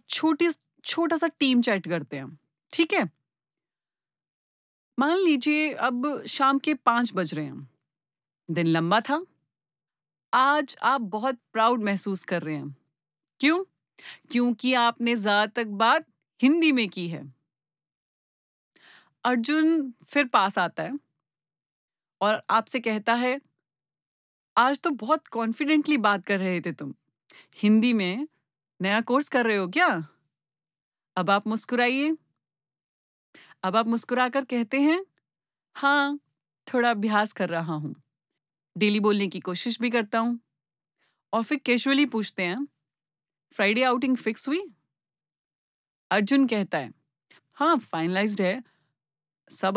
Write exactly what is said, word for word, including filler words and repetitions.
छोटी छोटा सा टीम चैट करते हैं, ठीक है? मान लीजिए अब शाम के पाँच बज रहे हैं, दिन लंबा था, आज आप बहुत प्राउड महसूस कर रहे हैं। क्यों? क्योंकि आपने ज़्यादातर बात हिंदी में की है। अर्जुन फिर पास आता है और आपसे कहता है, आज तो बहुत कॉन्फिडेंटली बात कर रहे थे तुम। हिंदी में नया कोर्स कर रहे हो क्या? अब आप मुस्कुराइए। अब आप मुस्कुराकर कहते हैं, हाँ, थोड़ा अभ्यास कर रहा हूँ। डेली बोलने की कोशिश भी करता हूँ। और फिर कैजुअली पूछते हैं, फ्राइडे आउटिंग फिक्स हुई? अर्जुन कहता है, हाँ, फाइनलाइज्ड है। सब